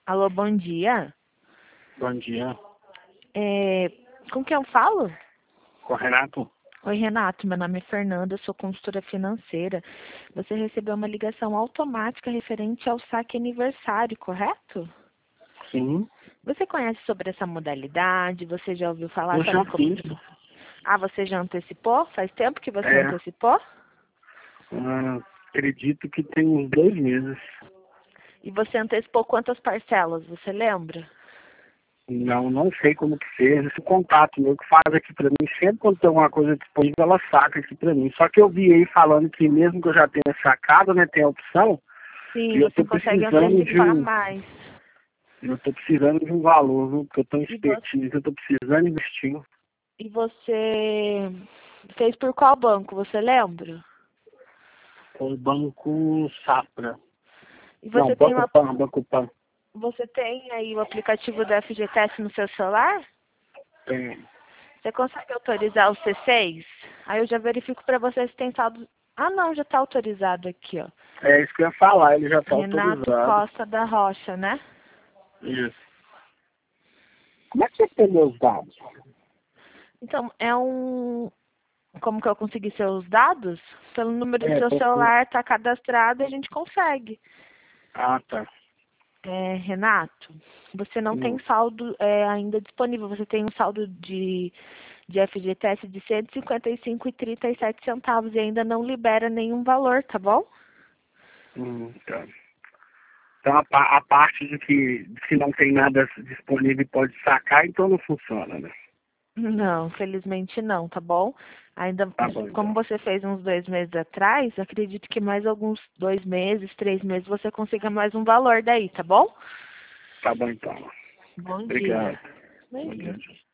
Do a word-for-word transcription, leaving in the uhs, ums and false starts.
Alô, bom dia. Bom dia. É, com quem eu falo? Com o Renato? Oi, Renato. Meu nome é Fernanda, eu sou consultora financeira. Você recebeu uma ligação automática referente ao saque aniversário, correto? Sim. Você conhece sobre essa modalidade? Você já ouviu falar? Eu já Sabe como... fiz. Ah, você já antecipou? Faz tempo que você É, antecipou? ah, acredito que tem uns dois meses. E você antecipou quantas parcelas, você lembra? Não, não sei como que fez. Esse contato meu que faz aqui pra mim, sempre quando tem alguma coisa disponível, ela saca aqui pra mim. Só que eu vi aí falando que mesmo que eu já tenha sacado, né, tem a opção, Sim, e eu você tô consegue precisando de antecipar um, mais. eu tô precisando de um valor, viu? Porque eu tô em E você, expertise, eu tô precisando investir. e você fez por qual banco, você lembra? Com o Banco Safra. E Não, você tem Banco uma, Pan, Banco Pan. você tem aí o aplicativo da F G T S no seu celular? Tem. Você consegue autorizar o C seis? Aí eu já verifico para você se tem saldo. Ah, não, já está autorizado aqui, ó. É isso que eu ia falar, ele já tá Renato autorizado. Costa da Rocha, né? Isso. Como é que você tem meus dados? Então, é um... Como que eu consegui seus dados? Pelo número do É, seu porque... celular está cadastrado e a gente consegue. Ah, tá. É, Renato, você não tem Hum, saldo é, ainda disponível. Você tem um saldo de, de F G T S de cento e cinquenta e cinco reais e trinta e sete centavos e ainda não libera nenhum valor, tá bom? hum, tá. Então a, pa- a parte de que, de que não tem nada disponível e pode sacar, então não funciona, né? Não, felizmente não, tá bom? Ainda, Tá bom, como então. você fez uns dois meses atrás, acredito que mais alguns dois meses, três meses, você consiga mais um valor daí, tá bom? Tá bom, então. Bom dia. Obrigado. Bom Imagina. dia.